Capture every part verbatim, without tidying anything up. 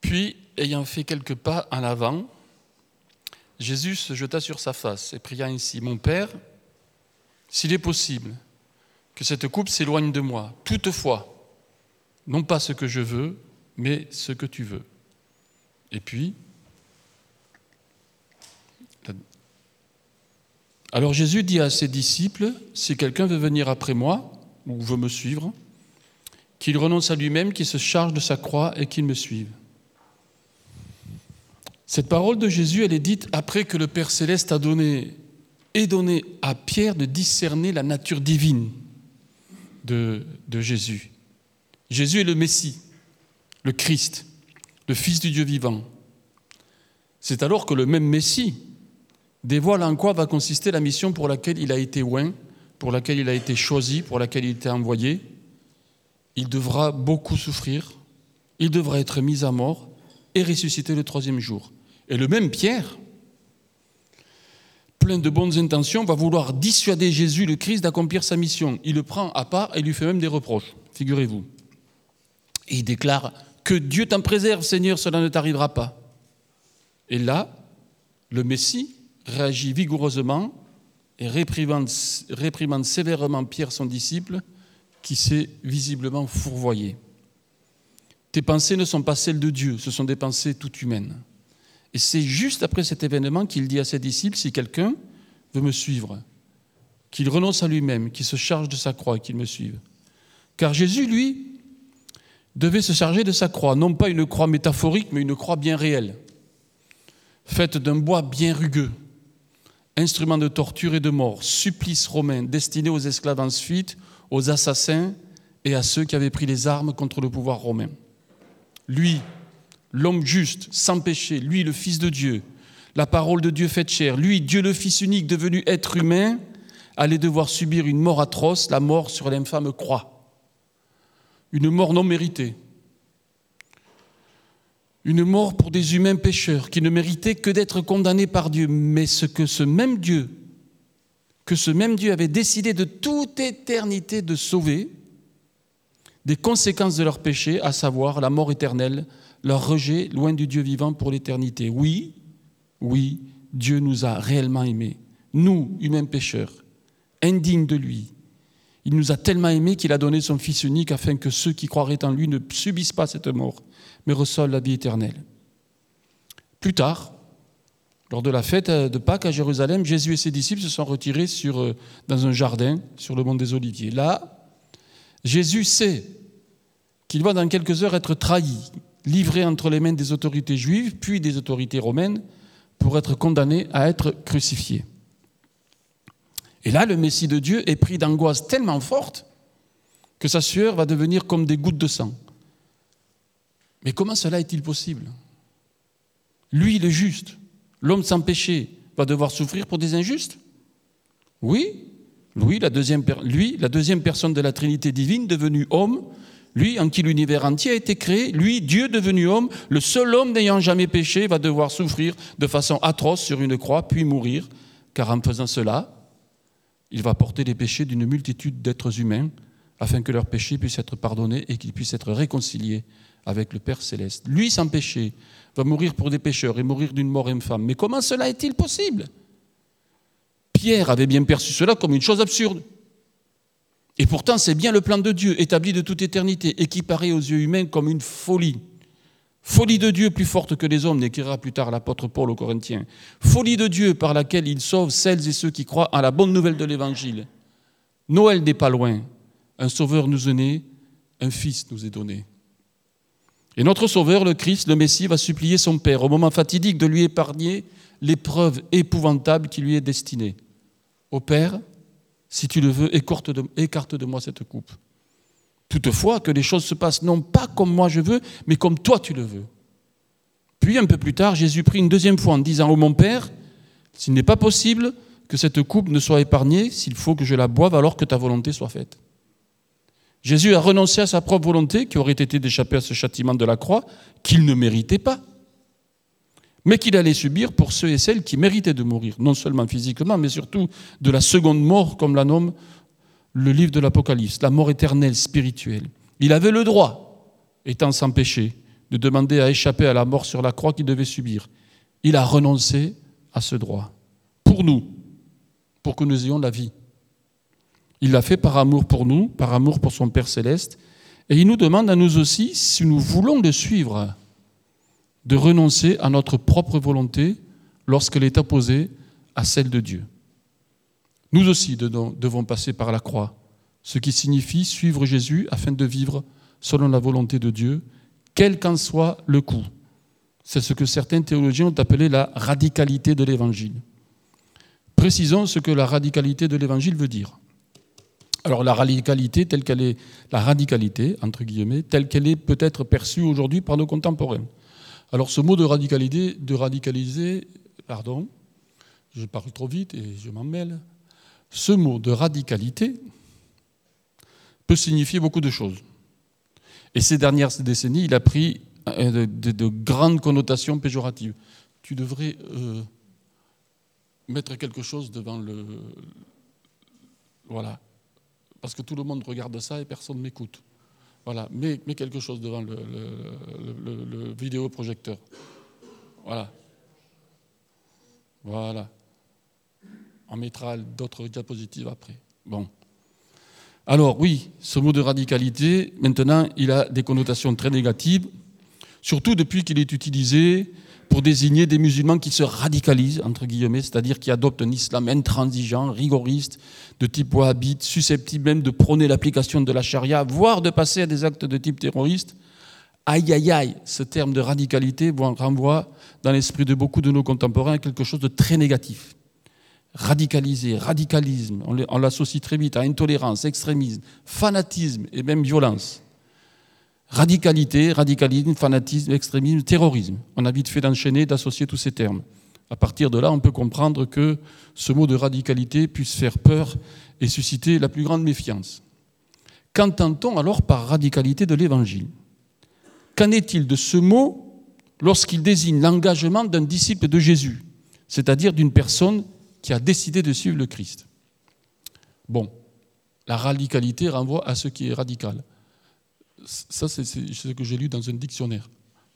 Puis, ayant fait quelques pas en avant, Jésus se jeta sur sa face et pria ainsi : « Mon Père, s'il est possible que cette coupe s'éloigne de moi, toutefois, non pas ce que je veux, mais ce que tu veux. » Et puis, alors Jésus dit à ses disciples : « Si quelqu'un veut venir après moi, ou veut me suivre, qu'il renonce à lui-même, qu'il se charge de sa croix et qu'il me suive. » Cette parole de Jésus, elle est dite après que le Père Céleste a donné, ait donné à Pierre de discerner la nature divine de, de Jésus. Jésus est le Messie, le Christ, le Fils du Dieu vivant. C'est alors que le même Messie dévoile en quoi va consister la mission pour laquelle il a été oint, pour laquelle il a été choisi, pour laquelle il a été envoyé. Il devra beaucoup souffrir, il devra être mis à mort et ressusciter le troisième jour. Et le même Pierre, plein de bonnes intentions, va vouloir dissuader Jésus, le Christ, d'accomplir sa mission. Il le prend à part et lui fait même des reproches, figurez-vous. Et il déclare : « Que Dieu t'en préserve, Seigneur, cela ne t'arrivera pas. » Et là, le Messie réagit vigoureusement et réprimande, réprimande sévèrement Pierre, son disciple, qui s'est visiblement fourvoyé. « Tes pensées ne sont pas celles de Dieu, ce sont des pensées toutes humaines. » Et c'est juste après cet événement qu'il dit à ses disciples : « Si quelqu'un veut me suivre, qu'il renonce à lui-même, qu'il se charge de sa croix et qu'il me suive. » Car Jésus, lui, devait se charger de sa croix, non pas une croix métaphorique, mais une croix bien réelle, faite d'un bois bien rugueux, instrument de torture et de mort, supplice romain destiné aux esclaves en fuite, aux assassins et à ceux qui avaient pris les armes contre le pouvoir romain. Lui, l'homme juste, sans péché, lui, le Fils de Dieu, la parole de Dieu faite chair, lui, Dieu le Fils unique devenu être humain, allait devoir subir une mort atroce, la mort sur l'infâme croix. Une mort non méritée. Une mort pour des humains pécheurs qui ne méritaient que d'être condamnés par Dieu. Mais ce que ce même Dieu, que ce même Dieu avait décidé de toute éternité de sauver, des conséquences de leur péché, à savoir la mort éternelle, leur rejet loin du Dieu vivant pour l'éternité. Oui, oui, Dieu nous a réellement aimés, nous, humains pécheurs, indignes de lui. Il nous a tellement aimés qu'il a donné son Fils unique afin que ceux qui croiraient en lui ne subissent pas cette mort, mais reçoivent la vie éternelle. Plus tard, lors de la fête de Pâques à Jérusalem, Jésus et ses disciples se sont retirés sur, dans un jardin sur le mont des Oliviers. Là, Jésus sait qu'il va dans quelques heures être trahi, livré entre les mains des autorités juives, puis des autorités romaines, pour être condamné à être crucifié. Et là, le Messie de Dieu est pris d'angoisse tellement forte que sa sueur va devenir comme des gouttes de sang. Mais comment cela est-il possible ? Lui, le juste, l'homme sans péché, va devoir souffrir pour des injustes ? Oui, lui la, deuxième, lui, la deuxième personne de la Trinité divine, devenue homme, lui en qui l'univers entier a été créé, lui, Dieu devenu homme, le seul homme n'ayant jamais péché, va devoir souffrir de façon atroce sur une croix, puis mourir, car en faisant cela, il va porter les péchés d'une multitude d'êtres humains, afin que leurs péchés puissent être pardonnés et qu'ils puissent être réconciliés avec le Père Céleste. Lui, sans péché, va mourir pour des pécheurs et mourir d'une mort infâme. Mais comment cela est-il possible ? Pierre avait bien perçu cela comme une chose absurde. Et pourtant, c'est bien le plan de Dieu, établi de toute éternité, et qui paraît aux yeux humains comme une folie. Folie de Dieu plus forte que les hommes, écrira plus tard l'apôtre Paul aux Corinthiens. Folie de Dieu par laquelle il sauve celles et ceux qui croient à la bonne nouvelle de l'Évangile. Noël n'est pas loin. Un sauveur nous est né, un fils nous est donné. Et notre sauveur, le Christ, le Messie, va supplier son Père au moment fatidique de lui épargner l'épreuve épouvantable qui lui est destinée. Ô Père, si tu le veux, écarte de, écarte de moi cette coupe. Toutefois, que les choses se passent non pas comme moi je veux, mais comme toi tu le veux. Puis, un peu plus tard, Jésus prie une deuxième fois en disant : « Ô mon Père, s'il n'est pas possible que cette coupe ne soit épargnée, s'il faut que je la boive alors que ta volonté soit faite. » Jésus a renoncé à sa propre volonté, qui aurait été d'échapper à ce châtiment de la croix, qu'il ne méritait pas, mais qu'il allait subir pour ceux et celles qui méritaient de mourir, non seulement physiquement, mais surtout de la seconde mort, comme la nomme le livre de l'Apocalypse, la mort éternelle, spirituelle. Il avait le droit, étant sans péché, de demander à échapper à la mort sur la croix qu'il devait subir. Il a renoncé à ce droit. Pour nous, pour que nous ayons la vie. Il l'a fait par amour pour nous, par amour pour son Père céleste. Et il nous demande à nous aussi, si nous voulons le suivre, de renoncer à notre propre volonté lorsqu'elle est opposée à celle de Dieu. Nous aussi devons passer par la croix, ce qui signifie suivre Jésus afin de vivre selon la volonté de Dieu, quel qu'en soit le coût. C'est ce que certains théologiens ont appelé la radicalité de l'Évangile. Précisons ce que la radicalité de l'Évangile veut dire. Alors la radicalité telle qu'elle est, la radicalité, entre guillemets, telle qu'elle est peut-être perçue aujourd'hui par nos contemporains. Alors ce mot de radicalité, de radicaliser, pardon, je parle trop vite et je m'en mêle. Ce mot de radicalité peut signifier beaucoup de choses. Et ces dernières décennies, il a pris de, de, de grandes connotations péjoratives. Tu devrais euh, mettre quelque chose devant le... Voilà. Parce que tout le monde regarde ça et personne ne m'écoute. Voilà. Mets, mets quelque chose devant le, le, le, le, le vidéoprojecteur. Voilà. Voilà. On mettra d'autres diapositives après. Bon. Alors oui, ce mot de radicalité, maintenant, il a des connotations très négatives, surtout depuis qu'il est utilisé pour désigner des musulmans qui se radicalisent, entre guillemets, c'est-à-dire qui adoptent un islam intransigeant, rigoriste, de type wahhabite, susceptible même de prôner l'application de la charia, voire de passer à des actes de type terroriste. Aïe, aïe, aïe, ce terme de radicalité renvoie dans l'esprit de beaucoup de nos contemporains à quelque chose de très négatif. Radicalisé, radicalisme, on l'associe très vite à intolérance, extrémisme, fanatisme et même violence. Radicalité, radicalisme, fanatisme, extrémisme, terrorisme. On a vite fait d'enchaîner, d'associer tous ces termes. À partir de là, on peut comprendre que ce mot de radicalité puisse faire peur et susciter la plus grande méfiance. Qu'entend-on alors par radicalité de l'Évangile ? Qu'en est-il de ce mot lorsqu'il désigne l'engagement d'un disciple de Jésus, c'est-à-dire d'une personne qui a décidé de suivre le Christ? Bon, la radicalité renvoie à ce qui est radical. Ça, c'est ce que j'ai lu dans un dictionnaire.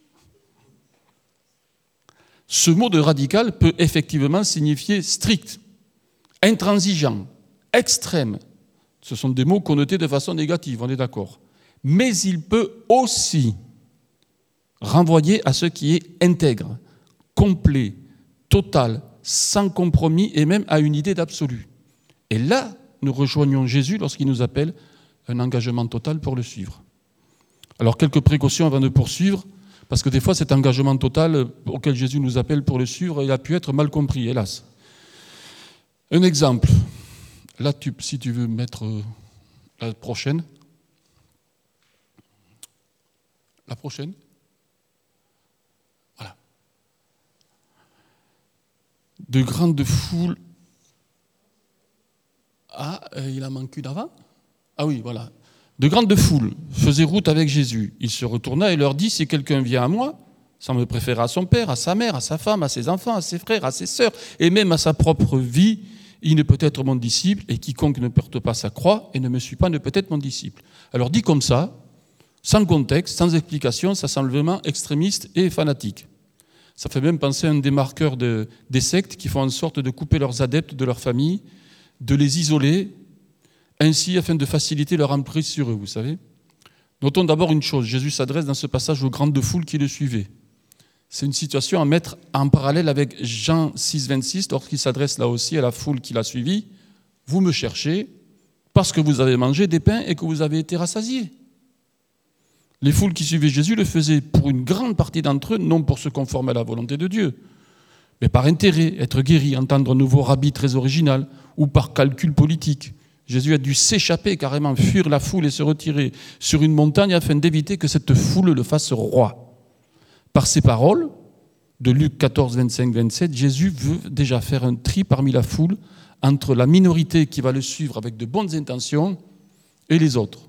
Ce mot de radical peut effectivement signifier strict, intransigeant, extrême. Ce sont des mots connotés de façon négative, on est d'accord. Mais il peut aussi renvoyer à ce qui est intègre, complet, total, sans compromis et même à une idée d'absolu. Et là, nous rejoignons Jésus lorsqu'il nous appelle un engagement total pour le suivre. Alors, quelques précautions avant de poursuivre, parce que des fois, cet engagement total auquel Jésus nous appelle pour le suivre, il a pu être mal compris, hélas. Un exemple. Là, tu, si tu veux mettre la prochaine. La prochaine. Voilà. De grandes foules. Ah, il en manque une avant ? Ah oui, voilà. De grandes foules faisaient route avec Jésus. Il se retourna et leur dit, si quelqu'un vient à moi, sans me préférer à son père, à sa mère, à sa femme, à ses enfants, à ses frères, à ses sœurs, et même à sa propre vie, il ne peut être mon disciple, et quiconque ne porte pas sa croix et ne me suit pas ne peut être mon disciple. Alors dit comme ça, sans contexte, sans explication, ça semble vraiment extrémiste et fanatique. Ça fait même penser à un des marqueurs de, des sectes qui font en sorte de couper leurs adeptes de leur famille, de les isoler, ainsi afin de faciliter leur emprise sur eux, vous savez. Notons d'abord une chose, Jésus s'adresse dans ce passage aux grandes foules qui le suivaient. C'est une situation à mettre en parallèle avec Jean six, vingt-six, lorsqu'il s'adresse là aussi à la foule qui l'a suivi. Vous me cherchez parce que vous avez mangé des pains et que vous avez été rassasiés. Les foules qui suivaient Jésus le faisaient pour une grande partie d'entre eux, non pour se conformer à la volonté de Dieu, mais par intérêt, être guéri, entendre un nouveau rabbi très original, ou par calcul politique. Jésus a dû s'échapper, carrément fuir la foule et se retirer sur une montagne afin d'éviter que cette foule le fasse roi. Par ces paroles, de Luc quatorze, vingt-cinq, vingt-sept, Jésus veut déjà faire un tri parmi la foule entre la minorité qui va le suivre avec de bonnes intentions et les autres.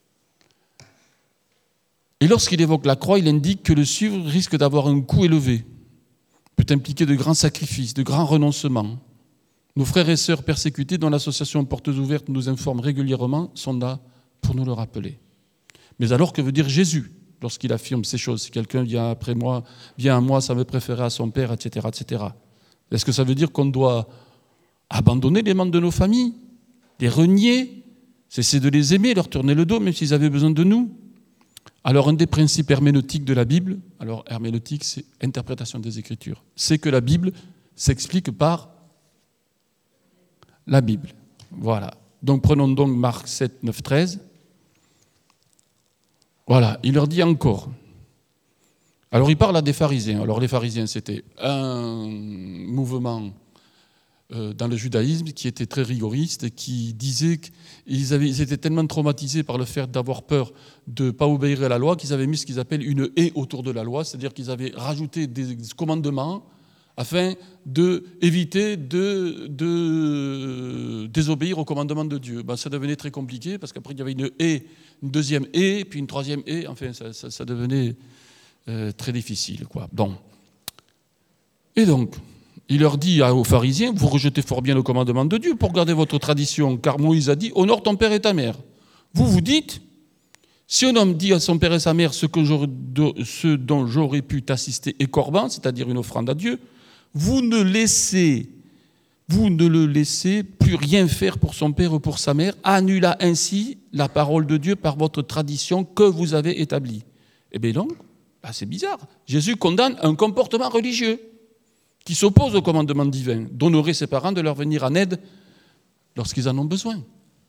Et lorsqu'il évoque la croix, il indique que le suivre risque d'avoir un coût élevé, peut impliquer de grands sacrifices, de grands renoncements. Nos frères et sœurs persécutés, dont l'association Portes Ouvertes nous informe régulièrement, sont là pour nous le rappeler. Mais alors, que veut dire Jésus lorsqu'il affirme ces choses. Si quelqu'un vient après moi, vient à moi, ça me préférer à son père, et cetera, et cetera. Est-ce que ça veut dire qu'on doit abandonner les membres de nos familles, les renier, cesser de les aimer, leur tourner le dos, même s'ils avaient besoin de nous? Alors, un des principes herméneutiques de la Bible, alors herméneutique, c'est interprétation des Écritures, c'est que la Bible s'explique par la Bible. Voilà. Donc, prenons donc Marc sept, neuf, treize. Voilà, il leur dit encore. Alors, il parle à des pharisiens. Alors, les pharisiens, c'était un mouvement euh, dans le judaïsme qui était très rigoriste et qui disait qu'ils avaient, ils étaient tellement traumatisés par le fait d'avoir peur de ne pas obéir à la loi qu'ils avaient mis ce qu'ils appellent une haie autour de la loi, c'est-à-dire qu'ils avaient rajouté des commandements afin d'éviter de, de désobéir aux commandements de Dieu. Ben, ça devenait très compliqué, parce qu'après il y avait une haie, une deuxième haie, puis une troisième haie, enfin ça, ça, ça devenait euh, très difficile, quoi. Bon. Et donc, il leur dit aux pharisiens, vous rejetez fort bien le commandement de Dieu pour garder votre tradition, car Moïse a dit, honore ton père et ta mère. Vous vous dites, si un homme dit à son père et sa mère ce, que ce dont j'aurais pu t'assister est corban, c'est-à-dire une offrande à Dieu, Vous ne, laissez, vous ne le laissez plus rien faire pour son père ou pour sa mère, annula ainsi la parole de Dieu par votre tradition que vous avez établie. Eh bien donc, bah c'est bizarre. Jésus condamne un comportement religieux qui s'oppose au commandement divin, d'honorer ses parents, de leur venir en aide lorsqu'ils en ont besoin.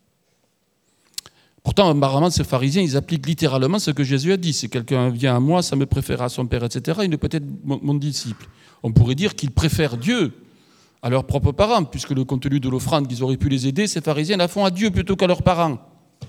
Pourtant, apparemment, ces pharisiens, ils appliquent littéralement ce que Jésus a dit. Si quelqu'un vient à moi, ça me préfère à son père, et cetera, il ne peut être mon, mon disciple. On pourrait dire qu'ils préfèrent Dieu à leurs propres parents, puisque le contenu de l'offrande qu'ils auraient pu les aider, ces pharisiens la font à Dieu plutôt qu'à leurs parents.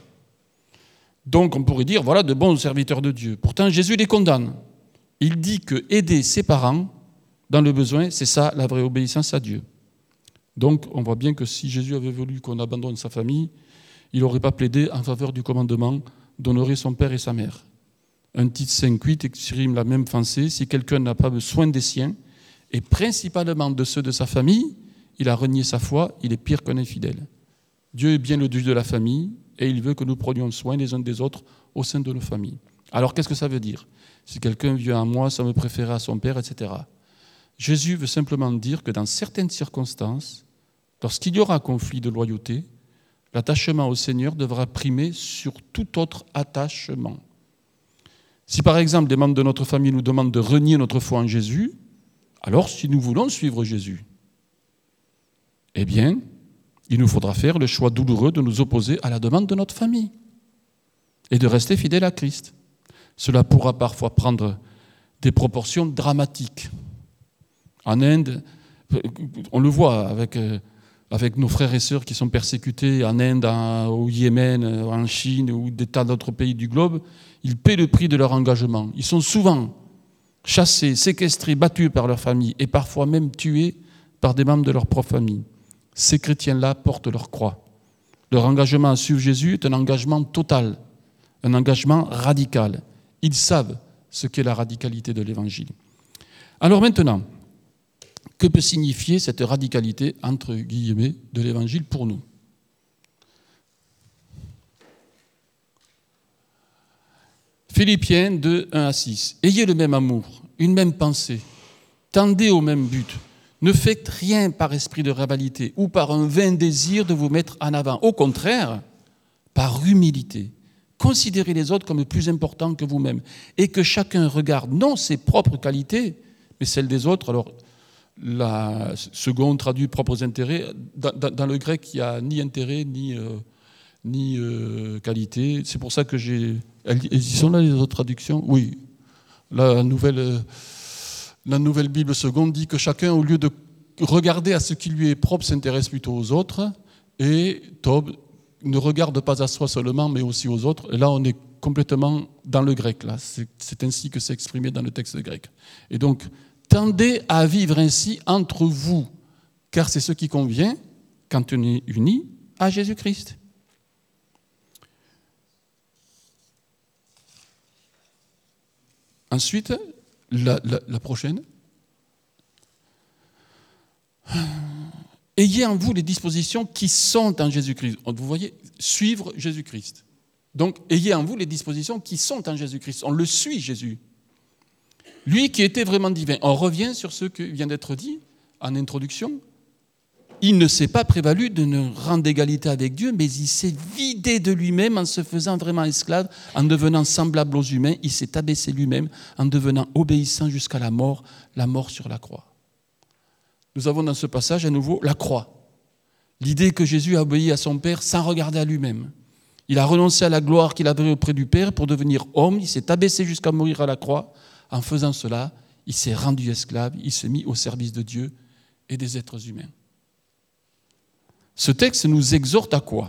Donc on pourrait dire, voilà de bons serviteurs de Dieu. Pourtant, Jésus les condamne. Il dit que aider ses parents dans le besoin, c'est ça la vraie obéissance à Dieu. Donc on voit bien que si Jésus avait voulu qu'on abandonne sa famille, il n'aurait pas plaidé en faveur du commandement d'honorer son père et sa mère. Un titre cinq huit exprime la même pensée. Si quelqu'un n'a pas soin des siens, et principalement de ceux de sa famille, il a renié sa foi, il est pire qu'un infidèle. Dieu est bien le Dieu de la famille, et il veut que nous prenions soin les uns des autres au sein de nos familles. Alors qu'est-ce que ça veut dire? Si quelqu'un vient à moi, ça me préférait à son père, et cetera. Jésus veut simplement dire que dans certaines circonstances, lorsqu'il y aura conflit de loyauté, l'attachement au Seigneur devra primer sur tout autre attachement. Si par exemple des membres de notre famille nous demandent de renier notre foi en Jésus, alors si nous voulons suivre Jésus, eh bien, il nous faudra faire le choix douloureux de nous opposer à la demande de notre famille et de rester fidèles à Christ. Cela pourra parfois prendre des proportions dramatiques. En Inde, on le voit avec... avec nos frères et sœurs qui sont persécutés en Inde, au Yémen, en Chine ou des tas d'autres pays du globe, ils paient le prix de leur engagement. Ils sont souvent chassés, séquestrés, battus par leur famille et parfois même tués par des membres de leur propre famille. Ces chrétiens-là portent leur croix. Leur engagement à suivre Jésus est un engagement total, un engagement radical. Ils savent ce qu'est la radicalité de l'Évangile. Alors maintenant, que peut signifier cette radicalité, entre guillemets, de l'Évangile pour nous? Philippiens deux, un à six. Ayez le même amour, une même pensée, tendez au même but. Ne faites rien par esprit de rivalité ou par un vain désir de vous mettre en avant. Au contraire, par humilité, considérez les autres comme plus importants que vous-même et que chacun regarde non ses propres qualités, mais celles des autres. Alors, la seconde traduit propres intérêts. Dans, dans, dans le grec, il n'y a ni intérêt, ni, euh, ni euh, qualité. C'est pour ça que j'ai... Elles, elles y sont là, les autres traductions? Oui. La nouvelle, euh, la nouvelle Bible seconde dit que chacun, au lieu de regarder à ce qui lui est propre, s'intéresse plutôt aux autres. Et Tob ne regarde pas à soi seulement, mais aussi aux autres. Et là, on est complètement dans le grec. Là. C'est, c'est ainsi que c'est exprimé dans le texte grec. Et donc... tendez à vivre ainsi entre vous, car c'est ce qui convient quand on est unis à Jésus-Christ. Ensuite, la, la, la prochaine. Ayez en vous les dispositions qui sont en Jésus-Christ. Vous voyez, suivre Jésus-Christ. Donc, ayez en vous les dispositions qui sont en Jésus-Christ. On le suit, Jésus. Lui qui était vraiment divin. On revient sur ce qui vient d'être dit en introduction. Il ne s'est pas prévalu d'une rang d'égalité avec Dieu, mais il s'est vidé de lui-même en se faisant vraiment esclave, en devenant semblable aux humains. Il s'est abaissé lui-même en devenant obéissant jusqu'à la mort, la mort sur la croix. Nous avons dans ce passage à nouveau la croix. L'idée que Jésus a obéi à son Père sans regarder à lui-même. Il a renoncé à la gloire qu'il avait auprès du Père pour devenir homme. Il s'est abaissé jusqu'à mourir à la croix. En faisant cela, il s'est rendu esclave. Il s'est mis au service de Dieu et des êtres humains. Ce texte nous exhorte à quoi ?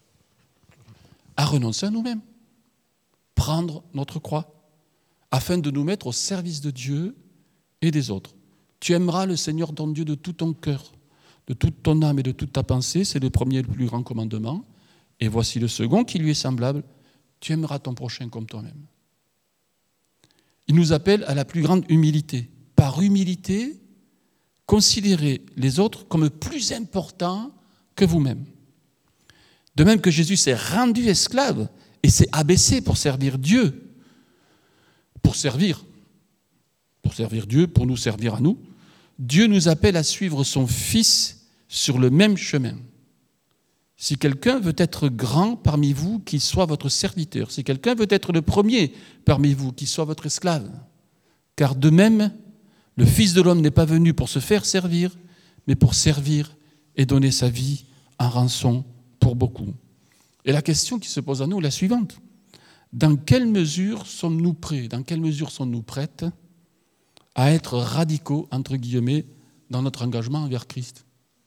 À renoncer à nous-mêmes, prendre notre croix, afin de nous mettre au service de Dieu et des autres. Tu aimeras le Seigneur ton Dieu de tout ton cœur, de toute ton âme et de toute ta pensée, c'est le premier et le plus grand commandement. Et voici le second qui lui est semblable, tu aimeras ton prochain comme toi-même. Il nous appelle à la plus grande humilité. Par humilité, considérez les autres comme plus importants que vous-même. De même que Jésus s'est rendu esclave et s'est abaissé pour servir Dieu, pour servir, pour servir Dieu, pour nous servir à nous, Dieu nous appelle à suivre son Fils sur le même chemin. Si quelqu'un veut être grand parmi vous, qu'il soit votre serviteur. Si quelqu'un veut être le premier parmi vous, qu'il soit votre esclave. Car de même, le Fils de l'homme n'est pas venu pour se faire servir, mais pour servir et donner sa vie en rançon pour beaucoup. Et la question qui se pose à nous est la suivante. Dans quelle mesure sommes-nous prêts, dans quelle mesure sommes-nous prêtes à être radicaux, entre guillemets, dans notre engagement envers Christ ?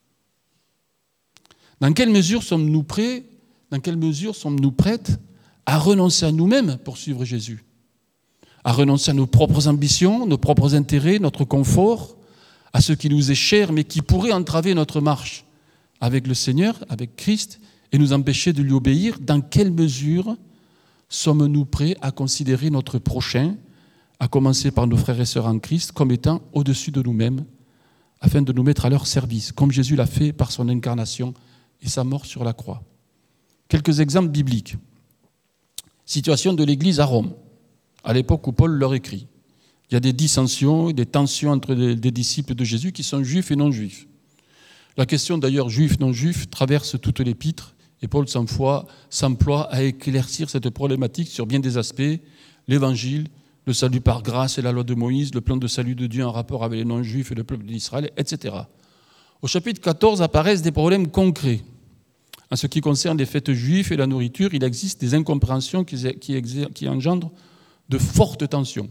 Dans quelle mesure sommes-nous prêts, dans quelle mesure sommes-nous prêtes à renoncer à nous-mêmes pour suivre Jésus ? À renoncer à nos propres ambitions, nos propres intérêts, notre confort, à ce qui nous est cher, mais qui pourrait entraver notre marche avec le Seigneur, avec Christ, et nous empêcher de lui obéir. Dans quelle mesure sommes-nous prêts à considérer notre prochain, à commencer par nos frères et sœurs en Christ, comme étant au-dessus de nous-mêmes, afin de nous mettre à leur service, comme Jésus l'a fait par son incarnation et sa mort sur la croix. Quelques exemples bibliques. Situation de l'Église à Rome, à l'époque où Paul leur écrit. Il y a des dissensions, des tensions entre des disciples de Jésus qui sont juifs et non-juifs. La question d'ailleurs juif-non-juif traverse toute l'épître et Paul s'emploie à éclaircir cette problématique sur bien des aspects, l'évangile, le salut par grâce et la loi de Moïse, le plan de salut de Dieu en rapport avec les non-juifs et le peuple d'Israël, et cetera. Au chapitre quatorze apparaissent des problèmes concrets. En ce qui concerne les fêtes juives et la nourriture, il existe des incompréhensions qui, qui, qui engendrent de fortes tensions.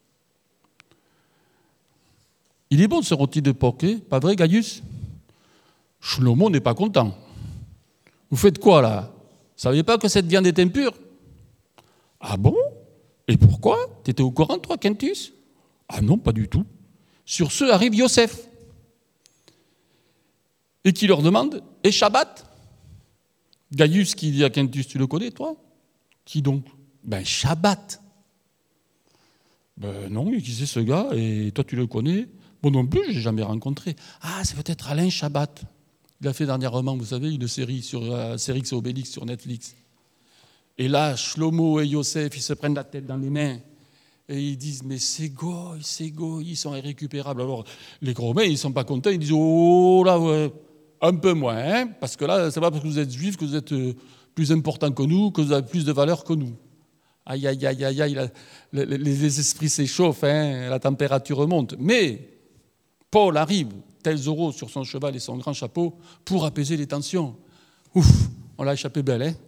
Il est bon ce rôti de porc, pas vrai Gaius ? Shlomo n'est pas content. Vous faites quoi là ? Vous ne saviez pas que cette viande est impure ? Ah bon ? Et pourquoi ? Tu étais au courant toi, Quintus ? Ah non, pas du tout. Sur ce arrive Yosef. Et qui leur demande, et Shabbat ? Gaius qui dit à Quintus, tu le connais toi ? Qui donc ? Ben Shabbat. Ben non, qui c'est ce gars ? Et toi tu le connais ? Bon non plus, je ne l'ai jamais rencontré. Ah, c'est peut-être Alain Shabbat. Il a fait dernièrement, vous savez, une série sur euh, Astérix et Obélix sur Netflix. Et là, Shlomo et Yosef, ils se prennent la tête dans les mains. Et ils disent, mais c'est goy, c'est goy, ils sont irrécupérables. Alors, les gros mains, ils ne sont pas contents, ils disent, oh là, ouais, un peu moins, hein, parce que là, c'est pas parce que vous êtes juifs que vous êtes plus important que nous, que vous avez plus de valeur que nous. Aïe, aïe, aïe, aïe, aïe, la, les, les esprits s'échauffent, hein, la température monte. Mais Paul arrive, tel Zorro sur son cheval et son grand chapeau, pour apaiser les tensions. Ouf, on l'a échappé belle, hein.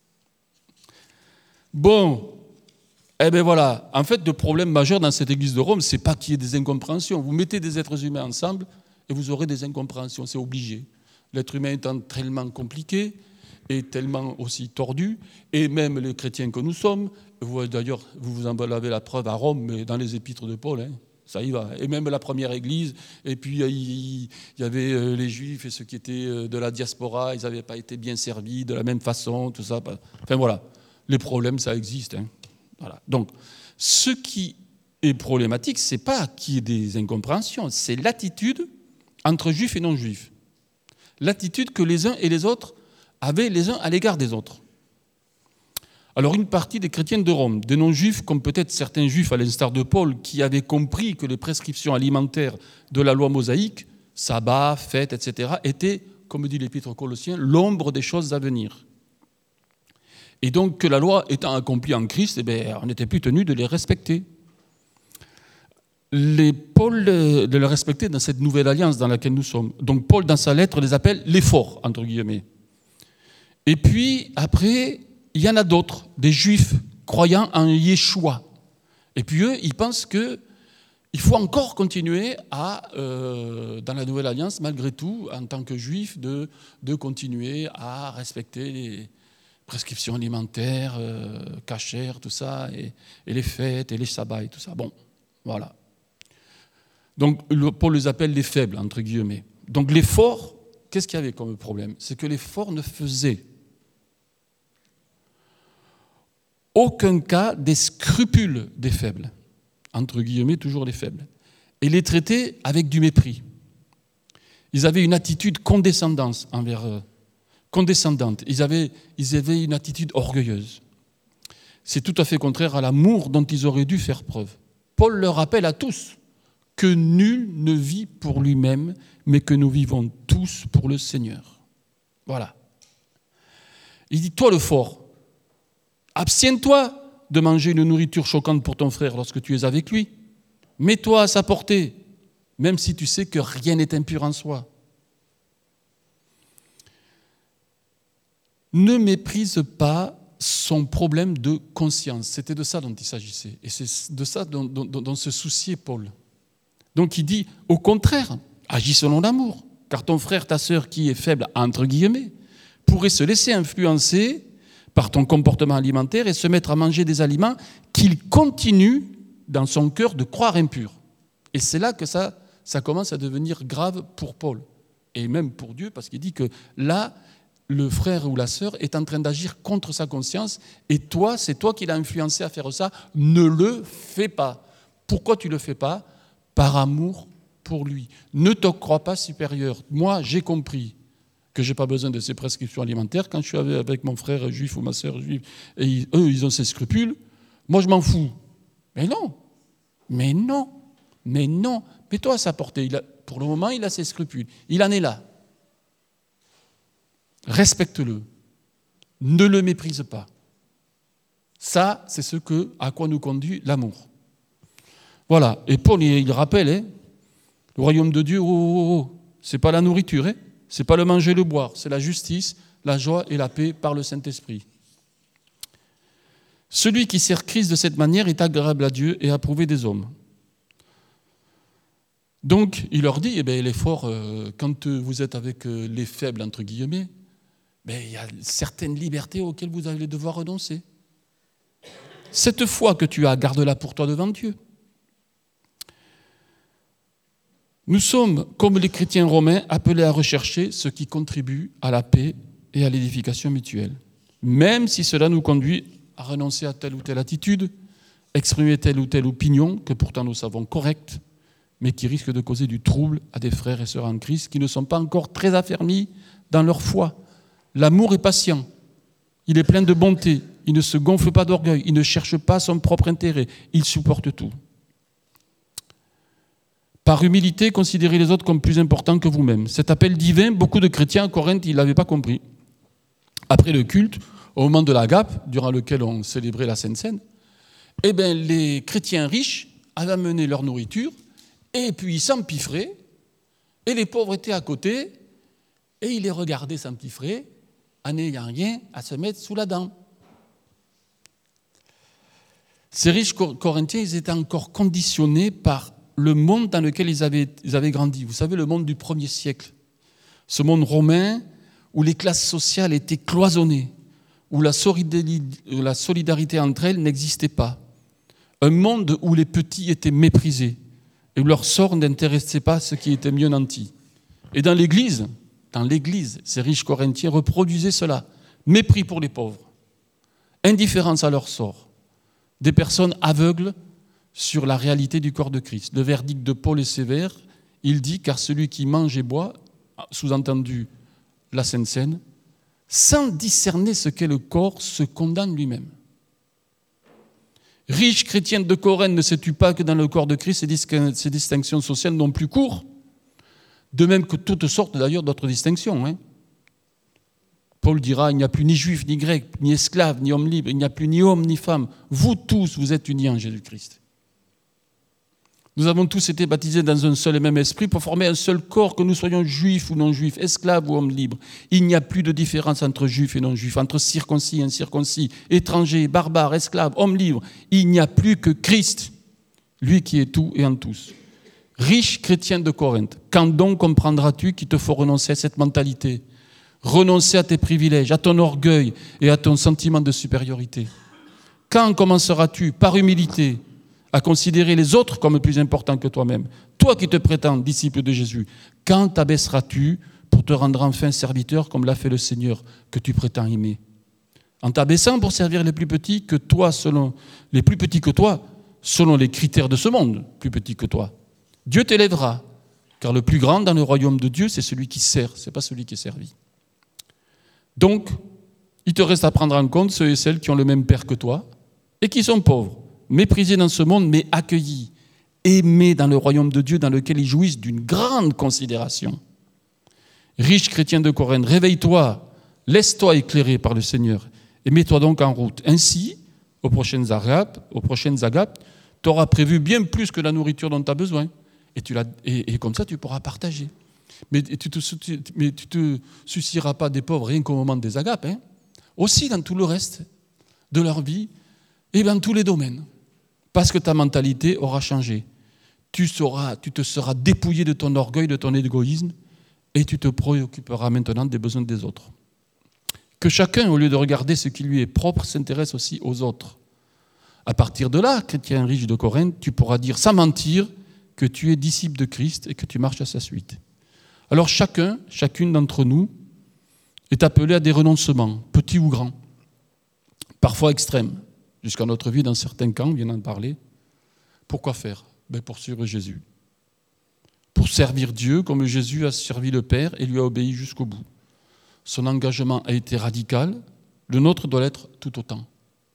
Bon, eh bien voilà, en fait, le problème majeur dans cette église de Rome, c'est pas qu'il y ait des incompréhensions. Vous mettez des êtres humains ensemble et vous aurez des incompréhensions, c'est obligé. L'être humain étant tellement compliqué et tellement aussi tordu, et même les chrétiens que nous sommes, vous, d'ailleurs, vous vous en avez la preuve à Rome, mais dans les épîtres de Paul, hein, ça y va. Et même la première église, et puis il y avait les juifs et ceux qui étaient de la diaspora, ils n'avaient pas été bien servis de la même façon, tout ça. Enfin voilà. Les problèmes, ça existe. Hein. Voilà. Donc, ce qui est problématique, ce n'est pas qu'il y ait des incompréhensions, c'est l'attitude entre juifs et non-juifs. L'attitude que les uns et les autres avaient les uns à l'égard des autres. Alors une partie des chrétiens de Rome, des non-juifs, comme peut-être certains juifs à l'instar de Paul, qui avaient compris que les prescriptions alimentaires de la loi mosaïque, sabbat, fête, et cetera, étaient, comme dit l'Épître aux Colossiens, l'ombre des choses à venir. Et donc que la loi étant accomplie en Christ, eh bien, on n'était plus tenu de les respecter. Les Paul de les respecter dans cette nouvelle alliance dans laquelle nous sommes. Donc Paul, dans sa lettre, les appelle les forts, entre guillemets. Et puis, après, il y en a d'autres, des juifs croyant en Yeshua. Et puis eux, ils pensent qu'il faut encore continuer à, euh, dans la nouvelle alliance, malgré tout, en tant que juif, de, de continuer à respecter les prescriptions alimentaires, euh, cachères, tout ça, et, et les fêtes, et les sabbats, et tout ça. Bon, voilà. Donc Paul les appelle les faibles, entre guillemets. Donc les forts, qu'est-ce qu'il y avait comme problème? C'est que les forts ne faisaient aucun cas des scrupules des faibles, entre guillemets, toujours les faibles, et les traitaient avec du mépris. Ils avaient une attitude condescendante envers eux, condescendante. Ils avaient, ils avaient une attitude orgueilleuse. C'est tout à fait contraire à l'amour dont ils auraient dû faire preuve. Paul leur rappelle à tous que nul ne vit pour lui-même, mais que nous vivons tous pour le Seigneur. Voilà. Il dit, toi le fort, abstiens-toi de manger une nourriture choquante pour ton frère lorsque tu es avec lui. Mets-toi à sa portée, même si tu sais que rien n'est impur en soi. Ne méprise pas son problème de conscience. C'était de ça dont il s'agissait. Et c'est de ça dont, dont, dont se souciait Paul. Donc il dit, au contraire, agis selon l'amour, car ton frère, ta sœur qui est faible, entre guillemets, pourrait se laisser influencer par ton comportement alimentaire et se mettre à manger des aliments qu'il continue dans son cœur de croire impurs. Et c'est là que ça, ça commence à devenir grave pour Paul, et même pour Dieu, parce qu'il dit que là, le frère ou la sœur est en train d'agir contre sa conscience, et toi, c'est toi qui l'as influencé à faire ça, ne le fais pas. Pourquoi tu ne le fais pas? Par amour pour lui. Ne te crois pas supérieur. Moi, j'ai compris que je n'ai pas besoin de ces prescriptions alimentaires. Quand je suis avec mon frère juif ou ma sœur juive, et ils, eux, ils ont ces scrupules, moi, je m'en fous. Mais non, mais non, mais non. Mets-toi à sa portée. Il a, pour le moment, il a ses scrupules. Il en est là. Respecte-le. Ne le méprise pas. Ça, c'est ce que, à quoi nous conduit l'amour. Voilà. Et Paul, il rappelle, hein, le royaume de Dieu, oh, oh, oh, c'est pas la nourriture, hein, c'est pas le manger et le boire, c'est la justice, la joie et la paix par le Saint-Esprit. Celui qui sert Christ de cette manière est agréable à Dieu et approuvé des hommes. Donc, il leur dit, eh bien, les forts, euh, quand vous êtes avec euh, les faibles, entre guillemets, ben, il y a certaines libertés auxquelles vous allez devoir renoncer. Cette foi que tu as, garde-la pour toi devant Dieu. Nous sommes, comme les chrétiens romains, appelés à rechercher ce qui contribue à la paix et à l'édification mutuelle, même si cela nous conduit à renoncer à telle ou telle attitude, exprimer telle ou telle opinion, que pourtant nous savons correcte, mais qui risque de causer du trouble à des frères et sœurs en Christ qui ne sont pas encore très affermis dans leur foi. L'amour est patient, il est plein de bonté, il ne se gonfle pas d'orgueil, il ne cherche pas son propre intérêt, il supporte tout. Par humilité, considérez les autres comme plus importants que vous-même. Cet appel divin, beaucoup de chrétiens à Corinthe, ils ne l'avaient pas compris. Après le culte, au moment de l'Agape, durant lequel on célébrait la Sainte Seine, eh bien, les chrétiens riches avaient amené leur nourriture, et puis ils s'empiffraient, et les pauvres étaient à côté, et ils les regardaient s'empiffrer, en n'ayant rien à se mettre sous la dent. Ces riches Corinthiens, ils étaient encore conditionnés par le monde dans lequel ils avaient, ils avaient grandi. Vous savez, le monde du premier siècle. Ce monde romain où les classes sociales étaient cloisonnées, où la solidarité entre elles n'existait pas. Un monde où les petits étaient méprisés et où leur sort n'intéressait pas ceux qui étaient mieux nantis. Et dans l'Église, dans l'Église, ces riches Corinthiens reproduisaient cela. Mépris pour les pauvres, indifférence à leur sort, des personnes aveugles sur la réalité du corps de Christ. Le verdict de Paul est sévère. Il dit, car celui qui mange et boit, sous-entendu la Sainte Seine, sans discerner ce qu'est le corps, se condamne lui-même. Riche chrétienne de Corinthe, ne sais-tu pas que dans le corps de Christ, ces distinctions sociales n'ont plus cours? De même que toutes sortes d'ailleurs d'autres distinctions. Hein. Paul dira, il n'y a plus ni juif, ni grec, ni esclave, ni homme libre, il n'y a plus ni homme, ni femme. Vous tous, vous êtes unis en Jésus-Christ. Nous avons tous été baptisés dans un seul et même esprit pour former un seul corps, que nous soyons juifs ou non-juifs, esclaves ou hommes libres. Il n'y a plus de différence entre juifs et non-juifs, entre circoncis et incirconcis, étrangers, barbares, esclaves, hommes libres. Il n'y a plus que Christ, lui qui est tout et en tous. Riche chrétien de Corinthe, quand donc comprendras-tu qu'il te faut renoncer à cette mentalité, renoncer à tes privilèges, à ton orgueil et à ton sentiment de supériorité? Quand commenceras-tu, par humilité, à considérer les autres comme plus importants que toi-même? Toi qui te prétends disciple de Jésus, quand t'abaisseras-tu pour te rendre enfin serviteur comme l'a fait le Seigneur que tu prétends aimer? En t'abaissant pour servir les plus petits que toi, selon les plus petits que toi, selon les critères de ce monde, plus petits que toi. Dieu t'élèvera, car le plus grand dans le royaume de Dieu, c'est celui qui sert, ce n'est pas celui qui est servi. Donc, il te reste à prendre en compte ceux et celles qui ont le même père que toi et qui sont pauvres, méprisés dans ce monde, mais accueillis, aimés dans le royaume de Dieu, dans lequel ils jouissent d'une grande considération. Riche chrétien de Corinthe, réveille-toi, laisse-toi éclairer par le Seigneur et mets-toi donc en route. Ainsi, aux prochaines agapes, aux prochaines agapes, tu auras prévu bien plus que la nourriture dont tu as besoin. Et, tu l'as, et, et comme ça, tu pourras partager. Mais tu ne te, te soucieras pas des pauvres rien qu'au moment des agapes, hein. Aussi dans tout le reste de leur vie et dans tous les domaines. Parce que ta mentalité aura changé. Tu, sauras, tu te seras dépouillé de ton orgueil, de ton égoïsme, et tu te préoccuperas maintenant des besoins des autres. Que chacun, au lieu de regarder ce qui lui est propre, s'intéresse aussi aux autres. À partir de là, chrétien riche de Corinthe, tu pourras dire sans mentir que tu es disciple de Christ et que tu marches à sa suite. Alors chacun, chacune d'entre nous est appelé à des renoncements, petits ou grands, parfois extrêmes, jusqu'à notre vie dans certains cas, on vient d'en parler. Pourquoi faire? Ben pour suivre Jésus. Pour servir Dieu comme Jésus a servi le Père et lui a obéi jusqu'au bout. Son engagement a été radical, le nôtre doit l'être tout autant.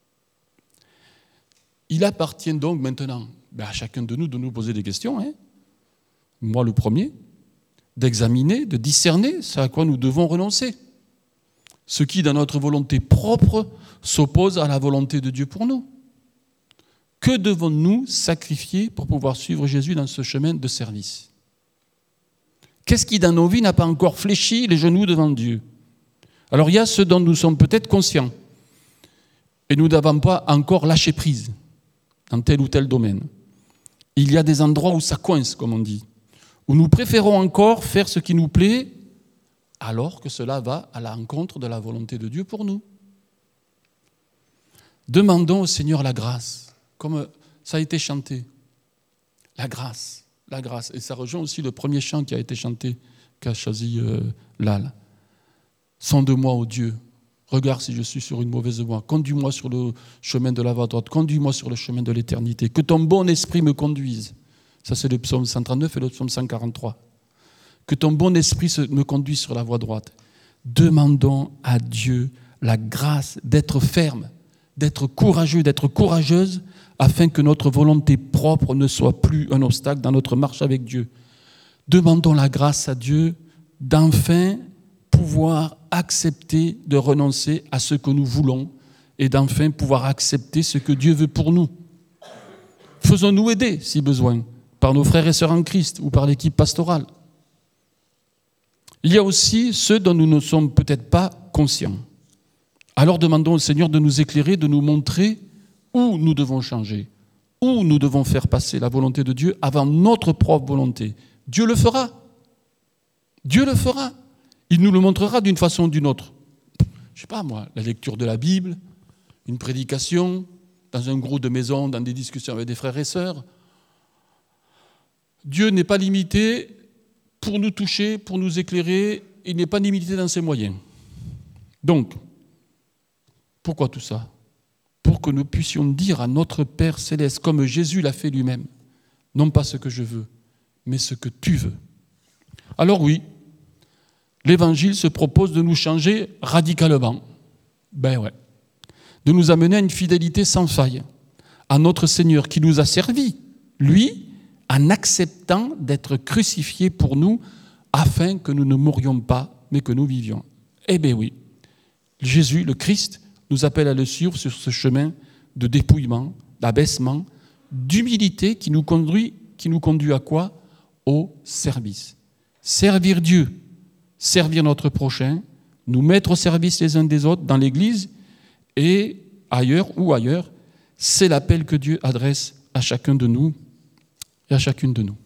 Il appartient donc maintenant ben à chacun de nous de nous poser des questions, hein. Moi le premier, d'examiner, de discerner ce à quoi nous devons renoncer. Ce qui, dans notre volonté propre, s'oppose à la volonté de Dieu pour nous. Que devons-nous sacrifier pour pouvoir suivre Jésus dans ce chemin de service? Qu'est-ce qui, dans nos vies, n'a pas encore fléchi les genoux devant Dieu? Alors, il y a ce dont nous sommes peut-être conscients et nous n'avons pas encore lâché prise dans tel ou tel domaine. Il y a des endroits où ça coince, comme on dit, où nous préférons encore faire ce qui nous plaît alors que cela va à l'encontre de la volonté de Dieu pour nous. Demandons au Seigneur la grâce, comme ça a été chanté. La grâce, la grâce. Et ça rejoint aussi le premier chant qui a été chanté, qu'a choisi euh, Lal. Sonde-moi, ô Dieu, regarde si je suis sur une mauvaise voie. Conduis-moi sur le chemin de la voie droite. Conduis-moi sur le chemin de l'éternité. Que ton bon esprit me conduise. Ça, c'est le psaume cent trente-neuf et le psaume cent quarante-trois. Que ton bon esprit me conduise sur la voie droite. Demandons à Dieu la grâce d'être ferme, d'être courageux, d'être courageuse, afin que notre volonté propre ne soit plus un obstacle dans notre marche avec Dieu. Demandons la grâce à Dieu d'enfin pouvoir accepter de renoncer à ce que nous voulons et d'enfin pouvoir accepter ce que Dieu veut pour nous. Faisons-nous aider, si besoin, par nos frères et sœurs en Christ ou par l'équipe pastorale. Il y a aussi ceux dont nous ne sommes peut-être pas conscients. Alors demandons au Seigneur de nous éclairer, de nous montrer où nous devons changer, où nous devons faire passer la volonté de Dieu avant notre propre volonté. Dieu le fera. Dieu le fera. Il nous le montrera d'une façon ou d'une autre. Je ne sais pas moi, la lecture de la Bible, une prédication, dans un groupe de maison, dans des discussions avec des frères et sœurs. Dieu n'est pas limité pour nous toucher, pour nous éclairer, il n'est pas limité dans ses moyens. Donc, pourquoi tout ça? Pour que nous puissions dire à notre Père Céleste, comme Jésus l'a fait lui-même, non pas ce que je veux, mais ce que tu veux. Alors oui, l'Évangile se propose de nous changer radicalement. Ben ouais. De nous amener à une fidélité sans faille, à notre Seigneur qui nous a servi, lui, en acceptant d'être crucifié pour nous, afin que nous ne mourions pas, mais que nous vivions. Eh bien oui, Jésus, le Christ, nous appelle à le suivre sur ce chemin de dépouillement, d'abaissement, d'humilité qui nous conduit, qui nous conduit à quoi ? Au service. Servir Dieu, servir notre prochain, nous mettre au service les uns des autres dans l'Église et ailleurs ou ailleurs, c'est l'appel que Dieu adresse à chacun de nous et à chacune de nous.